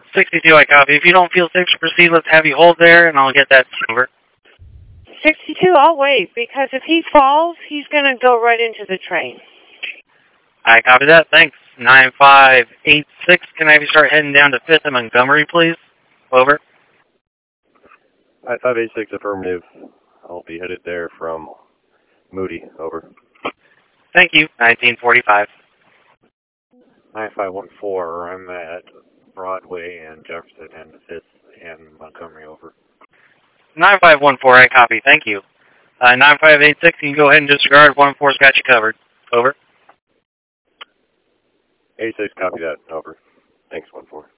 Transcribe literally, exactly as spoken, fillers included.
sixty-two, I copy. If you don't feel safe to proceed, let's have you hold there, and I'll get that over. sixty-two, I'll wait, because if he falls, he's going to go right into the train. I copy that. Thanks. nine five eight six, can I have you start heading down to fifth and Montgomery, please? Over. nine five eight six, affirmative. I'll be headed there from Moody. Over. Thank you. nineteen forty-five. nine five one four, I'm at Broadway and Jefferson and fifth and Montgomery. Over. nine five one four, I copy. Thank you. Uh, nine five eight six, you can go ahead and disregard. one four's got you covered. Over. eight six, copy that. Over. Thanks, one four.